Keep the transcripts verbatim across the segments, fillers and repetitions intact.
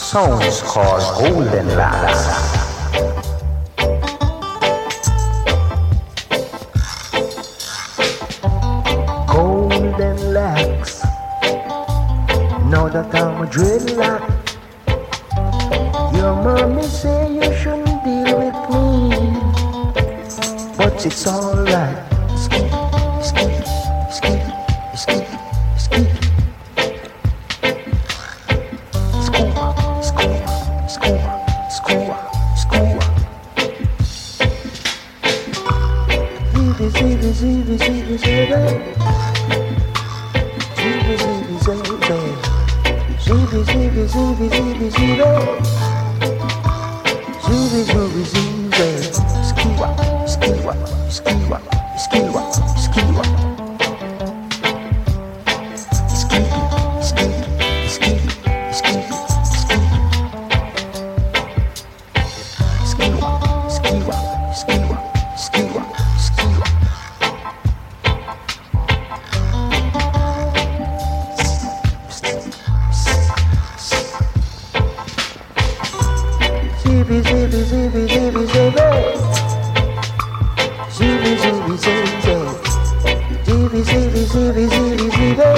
Sounds called Golden Lads. Golden Lads. Now that I'm a dreadlock, your mommy say you shouldn't deal with me, but it's alright. Skip, skip, skip, skip, skip. Scuba, scuba, scuba, scuba, scuba. Zibi, zibi, zibi, zibi, zibi. Zibi, zibi, zibi. Zibi, zibi, zibi, zibi, zibi. Zibi, zibi, zibi. Skiwa, skiwa, skiwa, skiwa, skiwa. Skiwi, skiwi, skiwi, skiwi, skiwi. Skiwa, skiwa, skiwa, skiwa, skiwa. Zibi, zibi, zibi, zibi, zibi. Zibi, zibi, zibi. Zibi, zibi, zibi, zibi, zibi.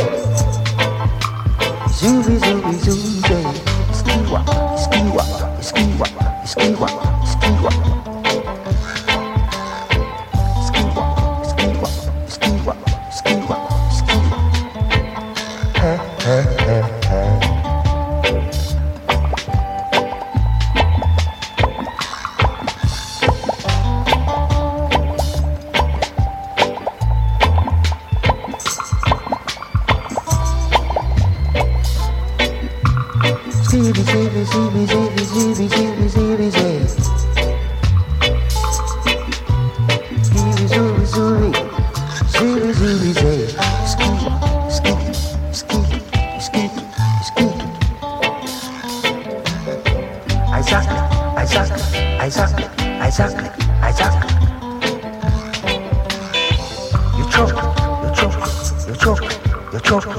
Zibi, zibi, zibi. Skiwa, skiwa, skiwa, skiwa, skiwa. Skiwa, skiwa, skiwa, skiwa, skiwa. He, he, he, he. Zibi, zibi, zibi, zibi, zibi, zibi, zibi, zibi. Zibi, zubi, zubi. Zibi, zibi, zibi. Skiwa, skiwi, skiwi, skiwi, skiwi. Isaac, Isaac, Isaac, Isaac, Isaac. You choke, you choke, you choke, you choke.